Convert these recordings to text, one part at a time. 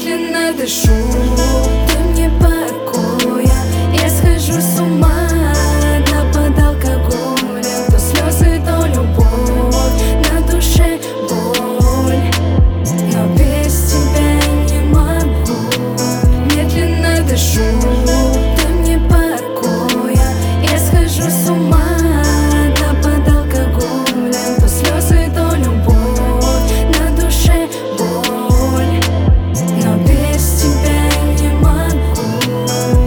Медленно дышу, ты мне покоя. Я схожу с ума, одна под алкоголем. То слезы, то любовь, на душе боль, но без тебя не могу. Медленно дышу, ты мне покоя. Я схожу с ума, одна под алкоголем. То слезы, то любовь, на душе боль, но без тебя не могу.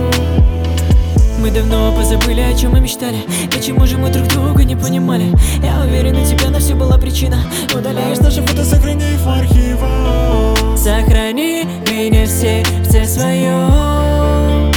Мы давно позабыли, о чем мы мечтали. Почему же мы друг друга не понимали? Я уверен, у тебя на все была причина. Удаляешь наши фото, сохрани их в архивах. Сохрани меня в сердце своем.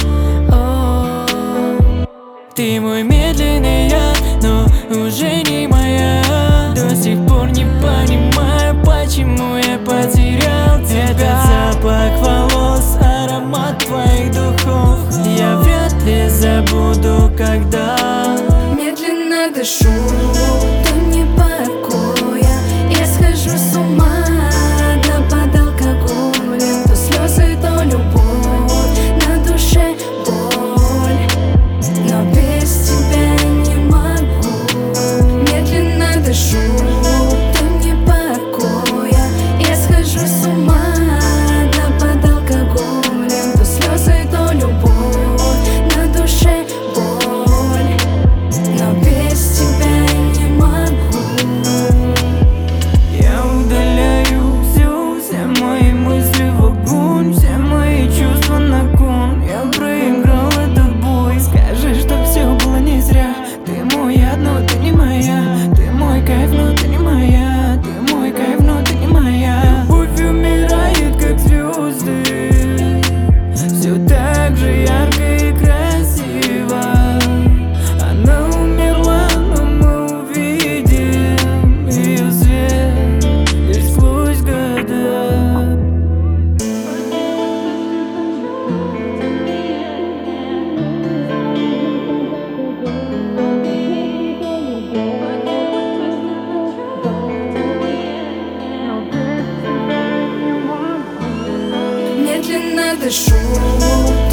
Ты мой медленный яд, но уже не моя. До сих пор не понимаю, почему я потерял тебя. Запах волос, аромат твоих духов я вряд ли забуду, когда. Медленно дышу, ты мне покоя. Я схожу с ума, одна под алкоголем. То слезы, то любовь, на душе боль, но без тебя не могу. Медленно дышу, ты мне покоя. Я схожу с ума, одна под алкоголем. То слезы, то любовь, на душе боль, но без тебя не могу. Я удаляю все мои мысли в огонь, все мои чувства на кон. Я проиграл этот бой. Скажи, что все было не зря. Ты мой яд, но ты не моя. Ты мой кайф, но ты не моя. Ты мой кайф, но ты не моя. Любовь умирает, как звезды, все так же ярко и красиво. Она умерла, но мы увидим ее свет лишь сквозь года. Медленно дышу,